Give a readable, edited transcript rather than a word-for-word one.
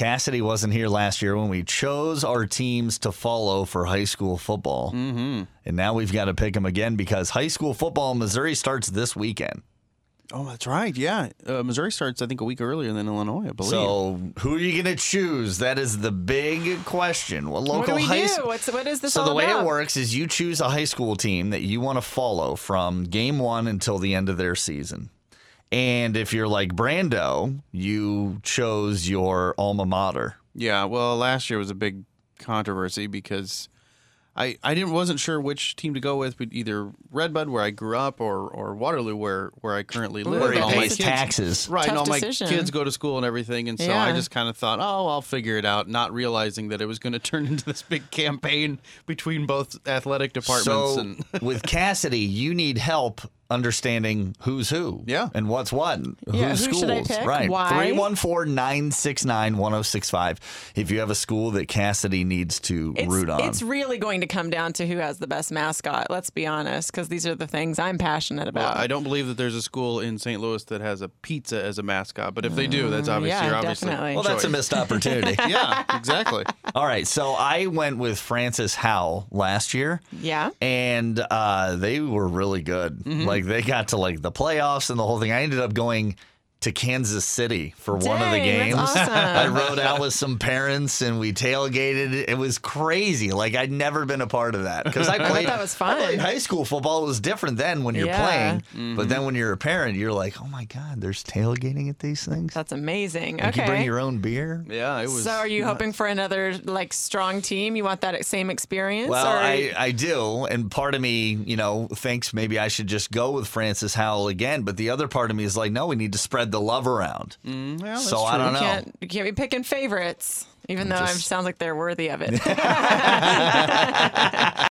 Cassidy wasn't here last year when we chose our teams to follow for high school football. Mm-hmm. And now we've got to pick them again because high school football in Missouri starts this weekend. Oh, that's right. Yeah. Missouri starts, I think, a week earlier than Illinois, I believe. So who are you going to choose? That is the big question. What What do we do? What is this all So the way about? it works is you choose a high school team that you want to follow from game one until the end of their season. And if you're like Brando, you chose your alma mater. Yeah, well, last year was a big controversy because I wasn't sure which team to go with, but either Redbud, where I grew up, or Waterloo, where I currently live. Where he And all my pays kids- taxes. Right, and Tough all decision. my kids go to school and everything, and so Yeah. I just kind of thought, oh, I'll figure it out, not realizing that it was going to turn into this big campaign between both athletic departments. So And with Cassidy, you need help understanding who's who Yeah. and what's what. Yeah, who's who schools. should I pick? Right. Why? 314-969-1065 if you have a school that Cassidy needs to root on. It's really going to come down to who has the best mascot, let's be honest, because these are the things I'm passionate about. I don't believe that there's a school in St. Louis that has a pizza as a mascot, but if they do, that's obviously yeah, your obviously definitely. Well, that's a choice. missed opportunity. Yeah, exactly. All right, so I went with Francis Howell last year. Yeah. And they were really good. Mm-hmm. Like they got to like the playoffs and the whole thing. I ended up going to Kansas City for one of the Dang, games. that's awesome. I rode out with some parents and we tailgated. It was crazy. Like I'd never been a part of that because I played. that was I played fun. high school football. It was different then when you're Yeah. playing, Mm-hmm. but then when you're a parent, you're like, oh my god, there's tailgating at these things. That's amazing. Like you bring Okay. your own beer. Yeah, it was. So are you hoping for another like strong team? You want that same experience? Well, or I do, and part of me, thinks maybe I should just go with Francis Howell again, but the other part of me is like, no, we need to spread the love around. Yeah, that's So I true. don't know. you can't be picking favorites, even though it just- sounds like they're worthy of it.